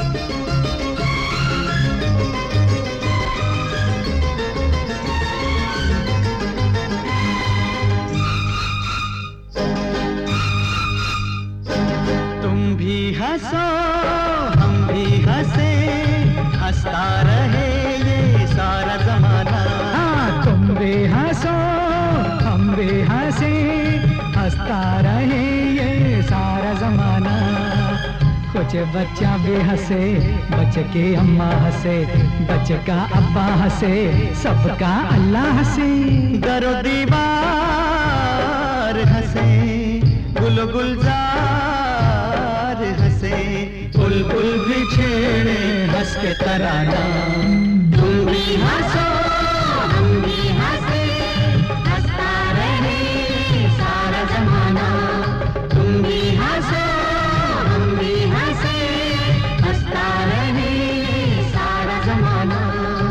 हंसो हम भी हंसे, हंसता रहे ये सारा जमाना। हाँ, तुम भी हंसो हम भी हंसे, हंसता रहे ये सारा जमाना। कुछ बच्चा भी हंसे, बच्चे की अम्मा हंसे, बच्चे का अब्बा हंसे, सबका अल्लाह हंसे। दरो दीवार हंसे, गुल गुलजार हंसे, बुलबुल भी छेड़े हंस के तराना। तुम भी हंसो हम भी हंसे, हंसता रहे सारा जमाना। तुम भी हंसो हम भी हंसे, हंसता रहे सारा जमाना।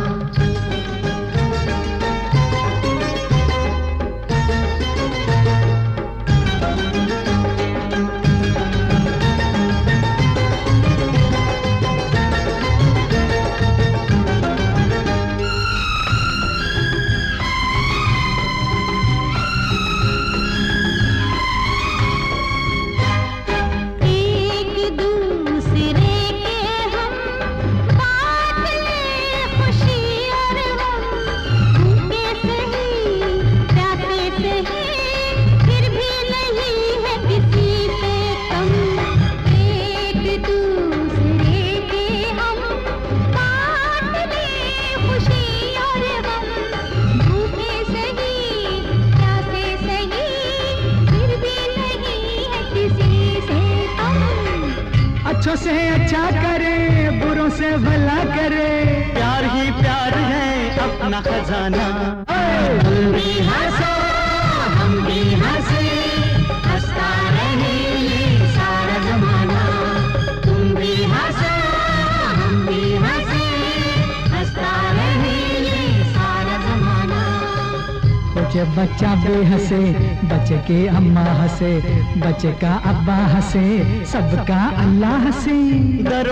अच्छों से अच्छा करे, बुरों से भला करे, प्यार ही प्यार है अपना खजाना। तुम भी हंसो हम भी हंसे, हंसता रहे ये सारा जमाना। तुम भी हंसो हम भी हंसे, हंसता रहे ये सारा जमाना। कुछ बच्चा भी हंसे, बच्चे की अम्मा हंसे, बच्चे का अब्बा हंसे, सबका अल्लाह हंसे। दरो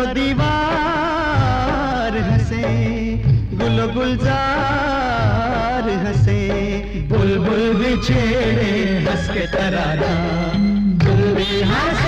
दीवार हंसे, गुल गुलजार हंसे, बुलबुल भी छेड़े हंस के तराना। तुम भी हंसो